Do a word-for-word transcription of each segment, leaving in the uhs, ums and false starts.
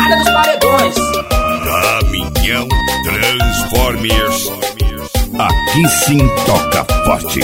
pisada dos paredões. Caminhão Transformers. Aqui sim toca forte.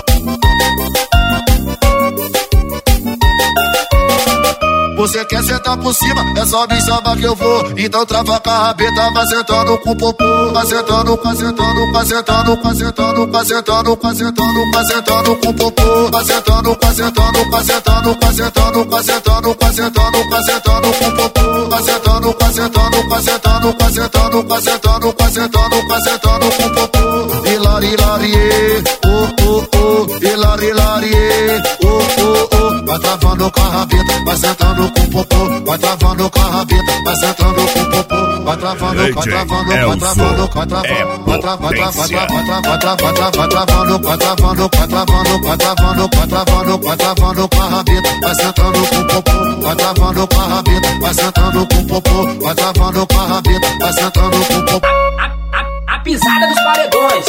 Você quer sentar por cima, é só me chamar que eu vou. Então trava com a rabeta, vai sentando com o popô. Vai sentando, vai sentando, vai sentando, vai sentando, vai sentando, vai sentando, vai sentando com o popô. Vai sentando, vai sentando, vai sentando, vai sentando, vai sentando, vai sentando, vai sentando com o popô. Vai sentando, vai sentando, vai sentando, vai sentando, vai sentando, vai sentando, vai sentando com o popô. Hilari, hilarie, oh, oh, oh, hilari, hilarie, oh, oh, oh. Vai travando com a rabeta, vai sentando com o popô, vai travando com a rabeta, vai sentando com o popô, vai travando, vai travando, vai travando, vai travando, vai travando, vai travando, vai travando, vai travando, vai travando, vai travando, vai travando, vai travando com a rabeta, vai sentando com o popô, vai travando com a rabeta, vai sentando com o popô, vai travando com a rabeta, vai sentando com o popô. A pisada dos paredões.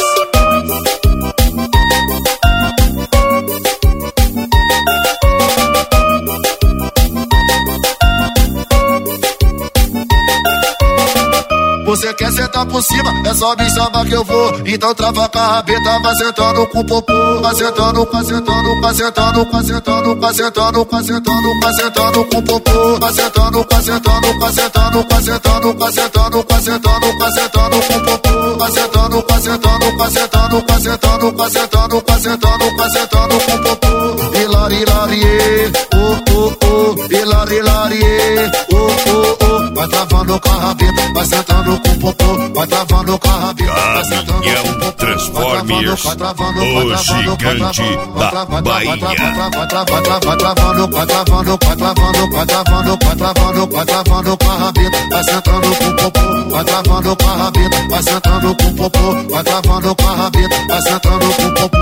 Você quer sentar por cima, é só me chamar que eu vou. Então trava com a rabeta, vai sentando com o popô. Vai sentando, vai sentando, vai sentando, vai sentando, vai sentando, vai sentando, vai sentando com o popô. Vai sentando, vai sentando, vai sentando, vai sentando, vai sentando, vai sentando, vai sentando com o popô. Vai sentando, vai sentando, vai sentando, vai sentando, vai sentando, vai sentando, vai sentando com o popô. Hilari, hilarie, oh, oh, oh, hilari, hilarie, oh, oh, oh. Vai travando com a rabeta, vai sentando com o popô, vai travando com a rabeta, vai sentando com o popô. Transformers, o gigante da Bahia. Vai travando, vai travando, vai travando, vai travando, vai travando, vai travando com a rabeta, vai sentando com o popô, vai travando com a rabeta, vai sentando com o popô, vai travando com a rabeta, vai sentando com o popô.